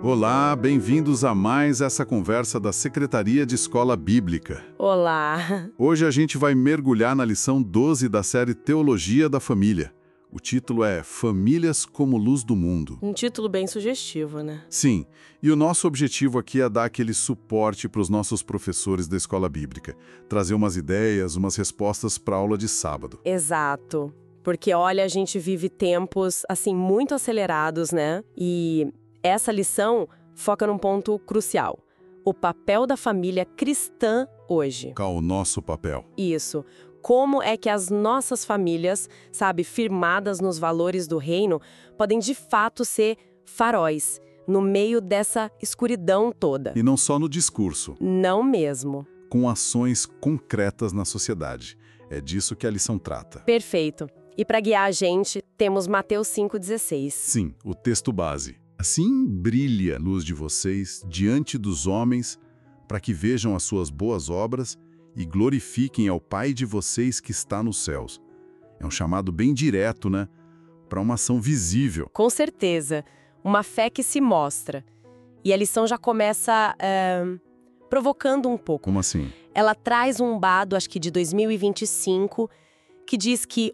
Olá, bem-vindos a mais essa conversa da Secretaria de Escola Bíblica. Olá! Hoje a gente vai mergulhar na lição 12 da série Teologia da Família. O título é Famílias como Luz do Mundo. Um título bem sugestivo, né? Sim, e o nosso objetivo aqui é dar aquele suporte para os nossos professores da Escola Bíblica, trazer umas ideias, umas respostas para a aula de sábado. Exato. Porque, olha, a gente vive tempos, assim, muito acelerados, né? E essa lição foca num ponto crucial. O papel da família cristã hoje. Qual o nosso papel? Isso. Como é que as nossas famílias, sabe, firmadas nos valores do reino, podem de fato ser faróis no meio dessa escuridão toda? E não só no discurso. Não mesmo. Com ações concretas na sociedade. É disso que a lição trata. Perfeito. E para guiar a gente, temos Mateus 5,16. Sim, o texto base. Assim brilhe a luz de vocês diante dos homens, para que vejam as suas boas obras e glorifiquem ao Pai de vocês que está nos céus. É um chamado bem direto, né? Para uma ação visível. Com certeza. Uma fé que se mostra. E a lição já começa provocando um pouco. Como assim? Ela traz um dado, acho que de 2025, que diz que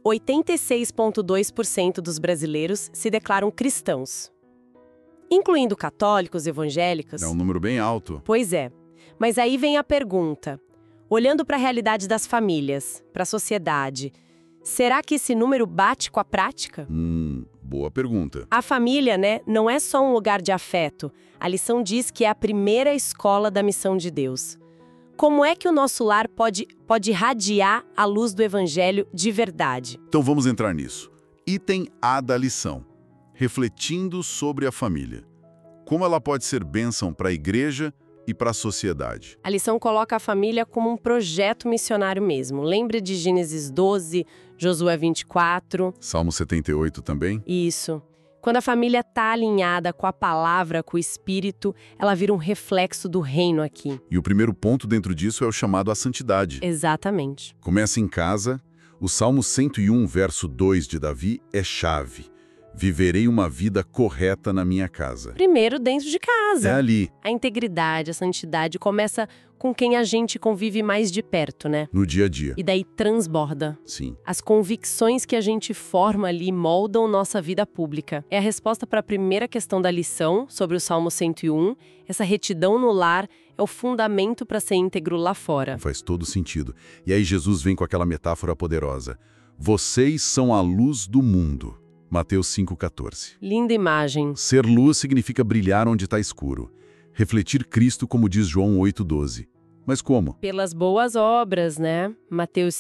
86,2% dos brasileiros se declaram cristãos. Incluindo católicos, evangélicos. É um número bem alto. Pois é. Mas aí vem a pergunta. Olhando para a realidade das famílias, para a sociedade, será que esse número bate com a prática? Boa pergunta. A família, né, não é só um lugar de afeto. A lição diz que é a primeira escola da missão de Deus. Como é que o nosso lar pode irradiar a luz do evangelho de verdade? Então vamos entrar nisso. Item A da lição. Refletindo sobre a família. Como ela pode ser bênção para a igreja e para a sociedade. A lição coloca a família como um projeto missionário mesmo. Lembre de Gênesis 12, Josué 24. Salmo 78 também? Isso. Quando a família está alinhada com a palavra, com o espírito, ela vira um reflexo do reino aqui. E o primeiro ponto dentro disso é o chamado à santidade. Exatamente. Começa em casa. O Salmo 101, verso 2 de Davi é chave. Viverei uma vida correta na minha casa. Primeiro dentro de casa. É ali. A integridade, a santidade começa com quem a gente convive mais de perto, né? No dia a dia. E daí transborda. Sim. As convicções que a gente forma ali moldam nossa vida pública. É a resposta para a primeira questão da lição, sobre o Salmo 101. Essa retidão no lar é o fundamento para ser íntegro lá fora. Faz todo sentido. E aí Jesus vem com aquela metáfora poderosa. Vocês são a luz do mundo. Mateus 5,14. Linda imagem. Ser luz significa brilhar onde está escuro. Refletir Cristo, como diz João 8,12. Mas como? Pelas boas obras, né? Mateus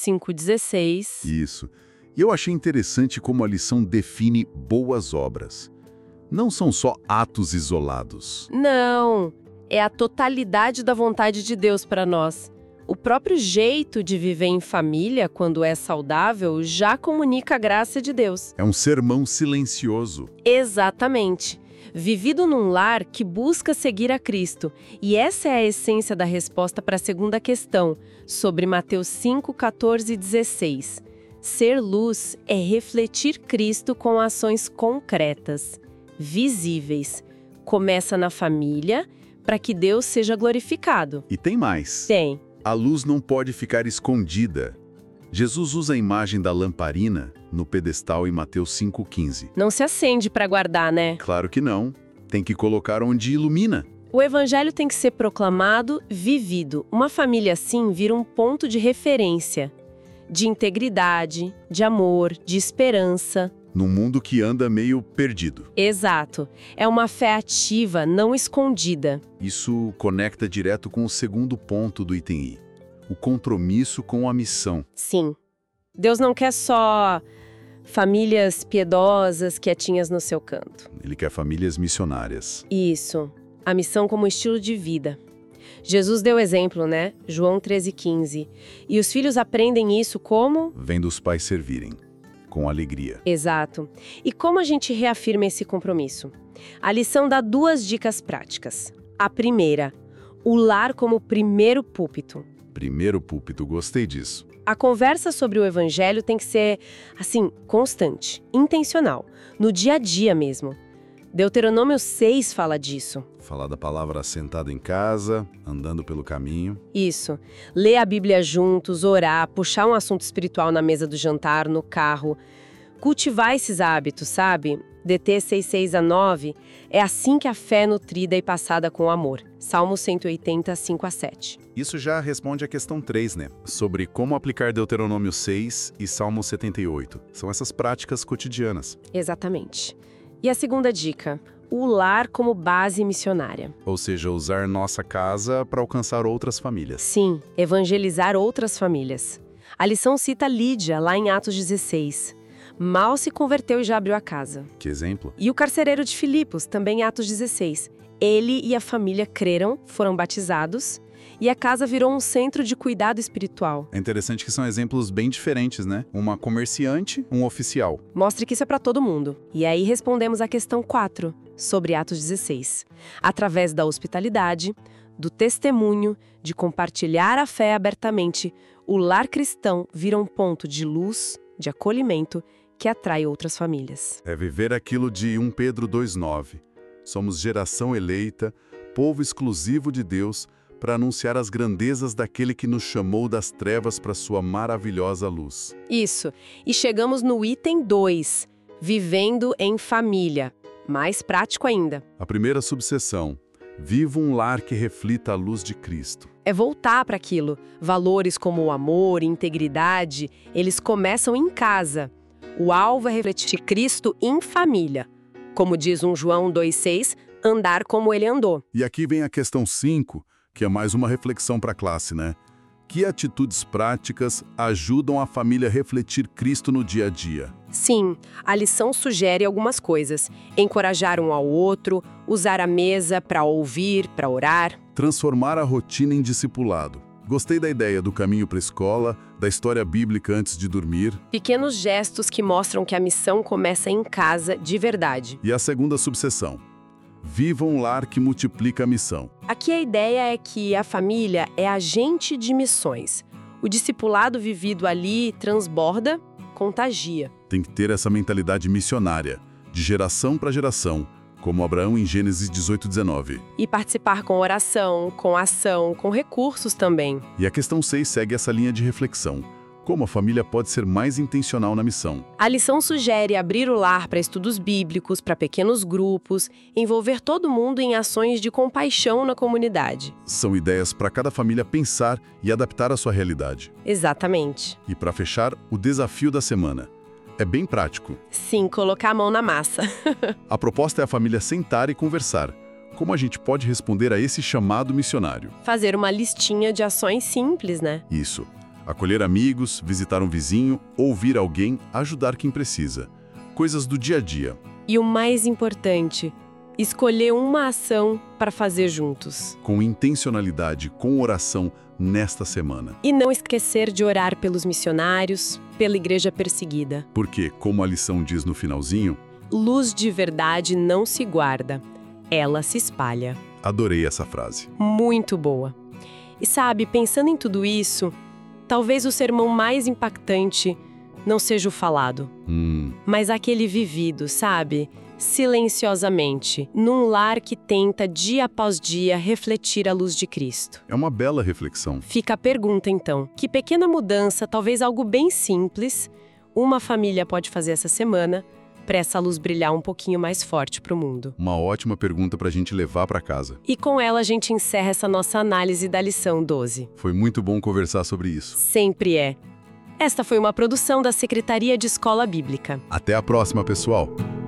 5,16. Isso. E eu achei interessante como a lição define boas obras. Não são só atos isolados. Não, é a totalidade da vontade de Deus para nós. O próprio jeito de viver em família, quando é saudável, já comunica a graça de Deus. É um sermão silencioso. Exatamente. Vivido num lar que busca seguir a Cristo. E essa é a essência da resposta para a segunda questão, sobre Mateus 5, 14 e 16. Ser luz é refletir Cristo com ações concretas, visíveis. Começa na família, para que Deus seja glorificado. E tem mais. Tem. A luz não pode ficar escondida. Jesus usa a imagem da lamparina no pedestal em Mateus 5,15. Não se acende para guardar, né? Claro que não. Tem que colocar onde ilumina. O evangelho tem que ser proclamado, vivido. Uma família assim vira um ponto de referência, de integridade, de amor, de esperança. Num mundo que anda meio perdido. Exato. É uma fé ativa, não escondida. Isso conecta direto com o segundo ponto do item I. O compromisso com a missão. Sim. Deus não quer só famílias piedosas, quietinhas no seu canto. Ele quer famílias missionárias. Isso. A missão como estilo de vida. Jesus deu exemplo, né? João 13,15. E os filhos aprendem isso como? Vendo os pais servirem. Com alegria. Exato. E como a gente reafirma esse compromisso? A lição dá 2 dicas práticas. A primeira, o lar como primeiro púlpito. Primeiro púlpito, gostei disso. A conversa sobre o evangelho tem que ser, assim, constante, intencional, no dia a dia mesmo. Deuteronômio 6 fala disso. Falar da palavra sentado em casa, andando pelo caminho. Isso. Ler a Bíblia juntos, orar, puxar um assunto espiritual na mesa do jantar, no carro. Cultivar esses hábitos, sabe? DT 6:6-9 é assim que a fé é nutrida e passada com amor. Salmo 180, 5-7. Isso já responde à questão 3, né? Sobre como aplicar Deuteronômio 6 e Salmo 78. São essas práticas cotidianas. Exatamente. E a segunda dica, o lar como base missionária. Ou seja, usar nossa casa para alcançar outras famílias. Sim, evangelizar outras famílias. A lição cita Lídia, lá em Atos 16. Mal se converteu e já abriu a casa. Que exemplo? E o carcereiro de Filipos, também em Atos 16. Ele e a família creram, foram batizados, e a casa virou um centro de cuidado espiritual. É interessante que são exemplos bem diferentes, né? Uma comerciante, um oficial. Mostre que isso é para todo mundo. E aí respondemos à questão 4, sobre Atos 16. Através da hospitalidade, do testemunho, de compartilhar a fé abertamente, o lar cristão vira um ponto de luz, de acolhimento, que atrai outras famílias. É viver aquilo de 1 Pedro 2,9. Somos geração eleita, povo exclusivo de Deus, para anunciar as grandezas daquele que nos chamou das trevas para sua maravilhosa luz. Isso. E chegamos no item 2, vivendo em família. Mais prático ainda. A primeira subseção. Viva um lar que reflita a luz de Cristo. É voltar para aquilo. Valores como o amor, integridade, eles começam em casa. O alvo é refletir Cristo em família. Como diz 1 João 2,6, andar como ele andou. E aqui vem a questão 5, que é mais uma reflexão para a classe, né? Que atitudes práticas ajudam a família a refletir Cristo no dia a dia? Sim, a lição sugere algumas coisas. Encorajar um ao outro, usar a mesa para ouvir, para orar. Transformar a rotina em discipulado. Gostei da ideia do caminho para a escola, da história bíblica antes de dormir. Pequenos gestos que mostram que a missão começa em casa de verdade. E a segunda subseção. Viva um lar que multiplica a missão. Aqui a ideia é que a família é agente de missões. O discipulado vivido ali transborda, contagia. Tem que ter essa mentalidade missionária, de geração para geração, como Abraão em Gênesis 18:19. E participar com oração, com ação, com recursos também. E a questão 6 segue essa linha de reflexão. Como a família pode ser mais intencional na missão? A lição sugere abrir o lar para estudos bíblicos, para pequenos grupos, envolver todo mundo em ações de compaixão na comunidade. São ideias para cada família pensar e adaptar à sua realidade. Exatamente. E para fechar, o desafio da semana. É bem prático. Sim, colocar a mão na massa. A proposta é a família sentar e conversar. Como a gente pode responder a esse chamado missionário? Fazer uma listinha de ações simples, né? Isso. Acolher amigos, visitar um vizinho, ouvir alguém, ajudar quem precisa. Coisas do dia a dia. E o mais importante, escolher uma ação para fazer juntos. Com intencionalidade, com oração, nesta semana. E não esquecer de orar pelos missionários, pela igreja perseguida. Porque, como a lição diz no finalzinho, luz de verdade não se guarda, ela se espalha. Adorei essa frase. Muito boa. E sabe, pensando em tudo isso, talvez o sermão mais impactante não seja o falado, mas aquele vivido, sabe? Silenciosamente, num lar que tenta dia após dia refletir a luz de Cristo. É uma bela reflexão. Fica a pergunta então, que pequena mudança, talvez algo bem simples, uma família pode fazer essa semana para essa luz brilhar um pouquinho mais forte para o mundo? Uma ótima pergunta para a gente levar para casa. E com ela a gente encerra essa nossa análise da lição 12. Foi muito bom conversar sobre isso. Sempre é. Esta foi uma produção da Secretaria de Escola Bíblica. Até a próxima, pessoal!